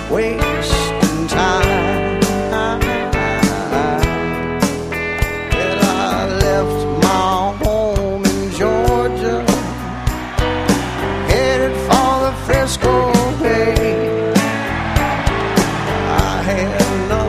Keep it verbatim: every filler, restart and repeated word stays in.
wasting time. Well, I left my home in Georgia, headed for the Frisco Bay. I had no